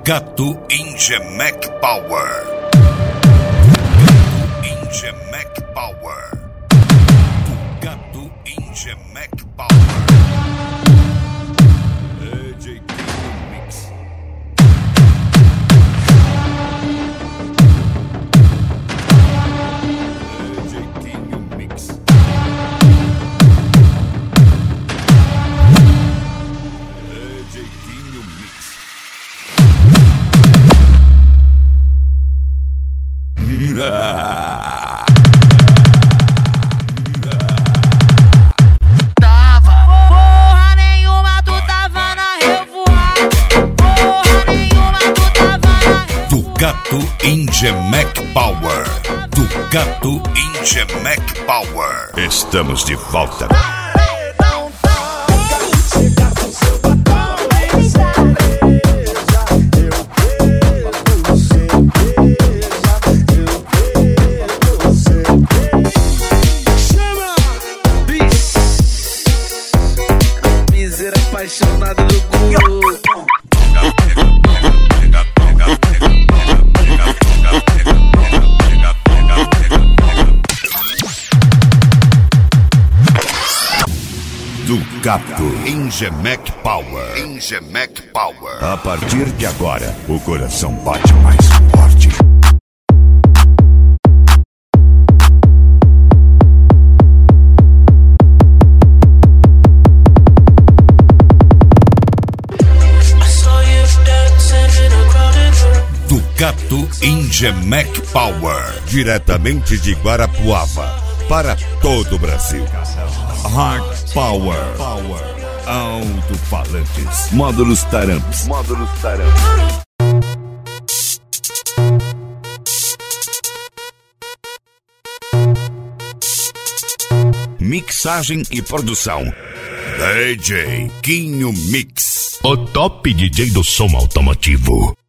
Ducato Ingemec Power. Ingemec Power. Ducato Ingemec Power. DJ Mix. Tava, porra nenhuma, tu tava na revoada. Porra nenhuma, tu tava na revoada. Ducato Ingemec Power. Ducato Ingemec Power. Estamos de volta. Apaixonado do guru. Ducato Ingemec Power. Ingemec Power. A partir de agora, o coração bate mais forte. Ducato Ingemec Power, diretamente de Guarapuava, para todo o Brasil. Hard Power, alto-falantes, módulos Taramps. Mixagem e produção, DJ Quinho Mix, o top DJ do som automotivo.